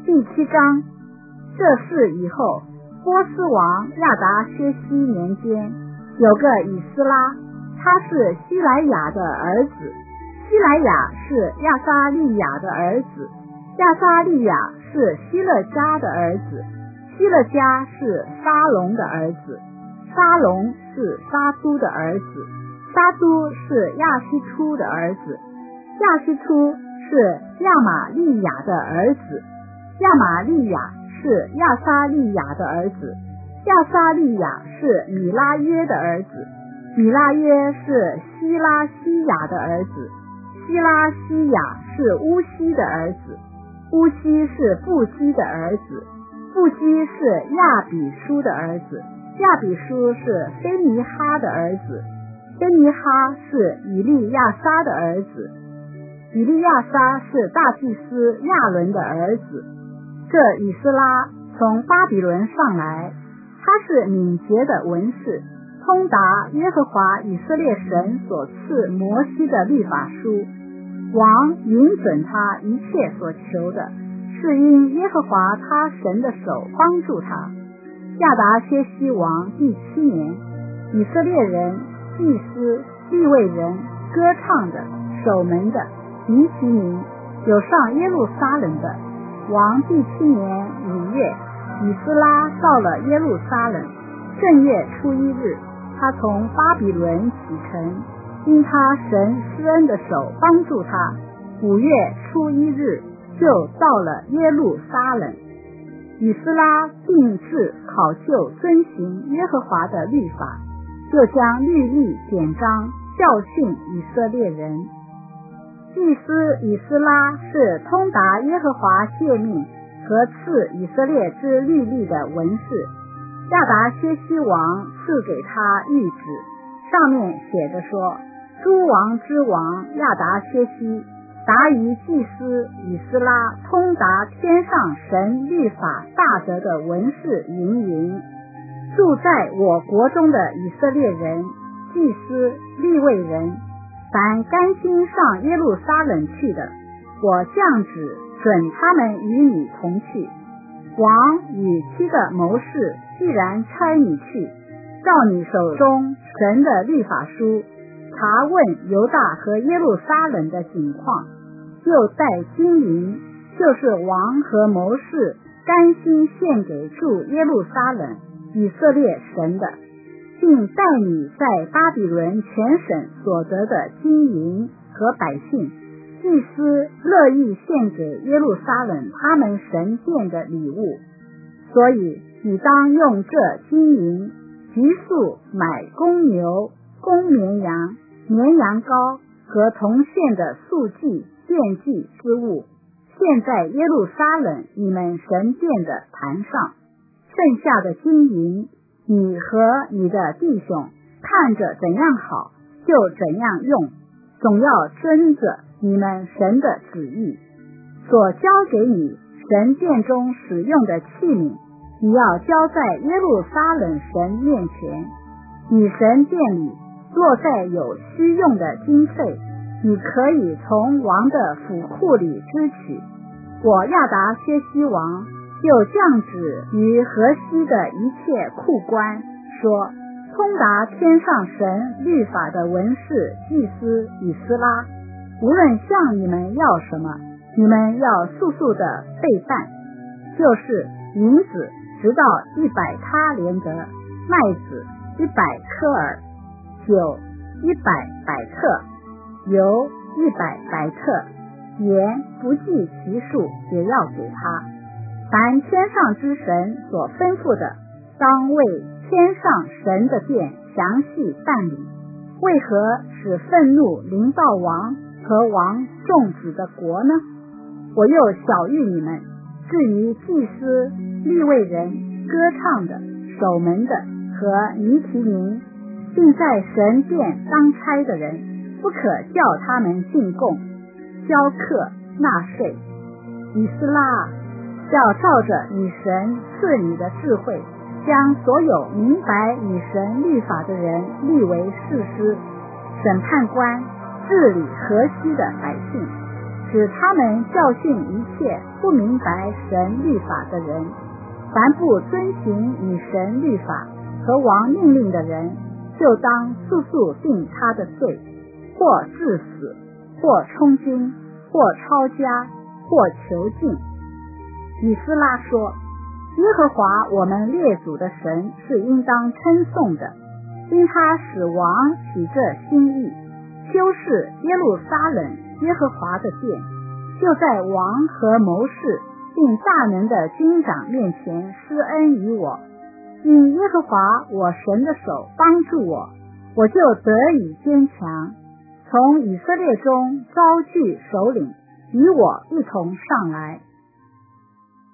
第7章。这事以后，波斯王亚达薛西年间，有个以斯拉，他是希莱雅的儿子，希莱雅是亚撒利雅的儿子，亚撒利雅是希勒家的儿子，希勒家是沙龙的儿子，沙龙是沙都的儿子，沙都是亚西初的儿子，亚西初是亚玛利亚的儿子，亚玛利亚是亚撒利雅的儿子，亚撒利雅是米拉约的儿子，米拉约是希拉西雅的儿子，希拉西雅是乌西的儿子，乌西是布基的儿子，布基是亚比书的儿子，亚比书是菲尼哈的儿子，菲尼哈是以利亚撒的儿子，以利亚撒是大祭司亚伦的儿子。这以斯拉从巴比伦上来，他是敏捷的文士，通达耶和华以色列神所赐摩西的律法书。王允准他一切所求的，是因耶和华他神的手帮助他。亚达薛西王第7年，以色列人、祭司、利未人、歌唱的、守门的、尼提民，有上耶路撒冷的。王第7年5月，以斯拉到了耶路撒冷，正月初1日，他从巴比伦启程，因他神施恩的手帮助他，5月初1日就到了耶路撒冷。以斯拉定志考究遵行耶和华的律法，就将律例典章教训以色列人。祭司以斯拉是通达耶和华诫命和赐以色列之律例的文士。亚达薛西王赐给他谕旨，上面写着说：诸王之王亚达薛西，达于祭司以斯拉通达天上神律法大德的文士云云。住在我国中的以色列人、祭司、利未人，凡甘心上耶路撒冷去的，我降旨准他们与你同去。王与7个谋士既然差你去，照你手中神的律法书查问犹大和耶路撒冷的情况，就带金银，就是王和谋士甘心献给住耶路撒冷以色列神的，并带你在巴比伦全省所得的金银和百姓，祭司乐意献给耶路撒冷他们神殿的礼物。所以你当用这金银急速买公牛、公绵羊、绵羊羔和铜线的素祭、奠祭之物，献在耶路撒冷你们神殿的坛上。剩下的金银，你和你的弟兄看着怎样好，就怎样用，总要遵着你们神的旨意。所交给你神殿中使用的器皿，你要交在耶路撒冷神面前。你神殿里若再有需用的经费，你可以从王的府库里支取。我亚达薛西王就降旨于河西的一切库官，说：通达天上神律法的文士祭司以斯拉，无论向你们要什么，你们要速速的备办，就是银子直到100他连得，麦子100科尔，酒100百特，油100百特，盐不计其数也要给他。凡天上之神所吩咐的，当为天上神的殿详细办理。为何使愤怒临到王和王众子的国呢？我又晓谕你们，至于祭司、利未人、歌唱的、守门的和尼提民，并在神殿当差的人，不可叫他们进贡、交课、纳税。以斯拉要照着你神赐你的智慧，将所有明白你神律法的人立为士师、审判官，治理河西的百姓， 使他们教训一切不明白神律法的人。凡不遵行与神律法和王命令的人，就当速速定他的罪，或治死，或充军，或抄家，或囚禁。以斯拉说，耶和华我们列祖的神是应当称颂的，因他使王起这心意，修饰耶路撒冷耶和华的殿，就在王和谋士并大能的军长面前施恩于我。因耶和华我神的手帮助我，我就得以坚强。从以色列中招聚首领，与我一同上来。